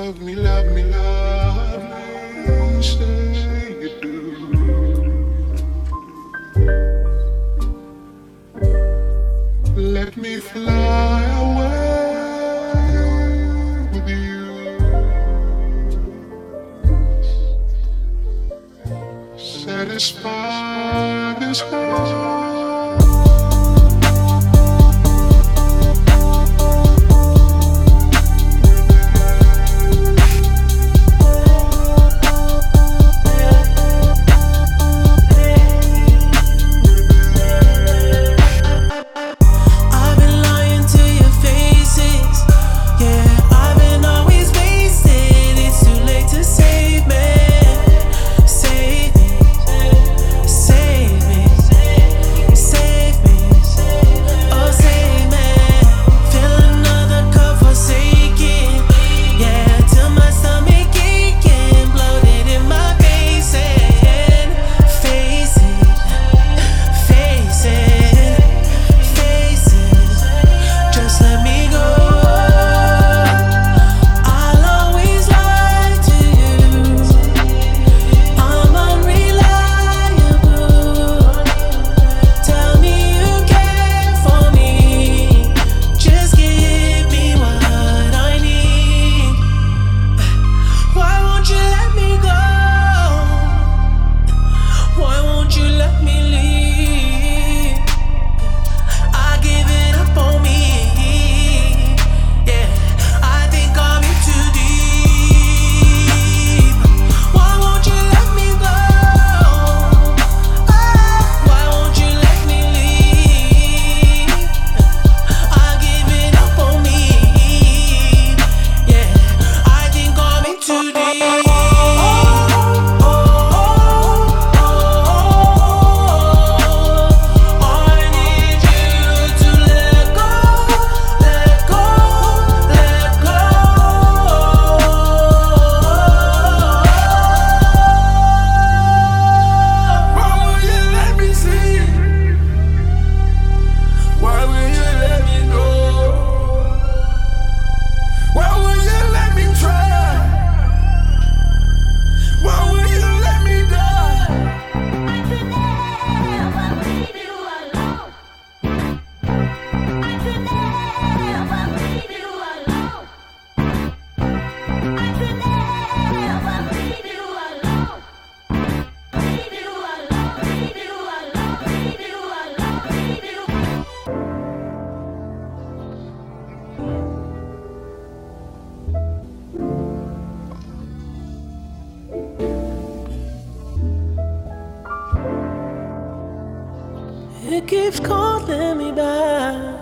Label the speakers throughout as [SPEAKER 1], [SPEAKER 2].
[SPEAKER 1] It keeps calling me back.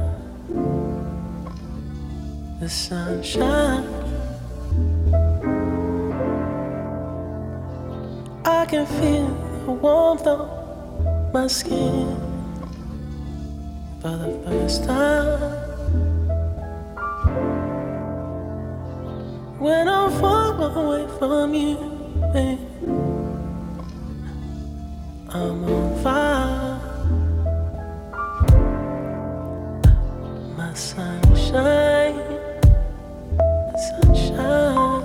[SPEAKER 1] The sunshine, I can feel the warmth on my skin for the first time. When I'm far away from you, baby, I'm on fire. My sunshine, sunshine.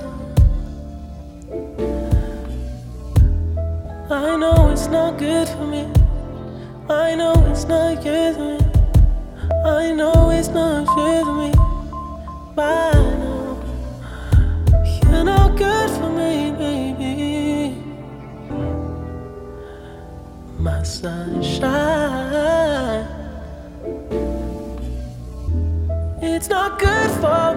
[SPEAKER 1] I know it's not good for me. I know it's not good for me. I know it's not good for me. But I know you're not good for me, baby. My sunshine. It's not good for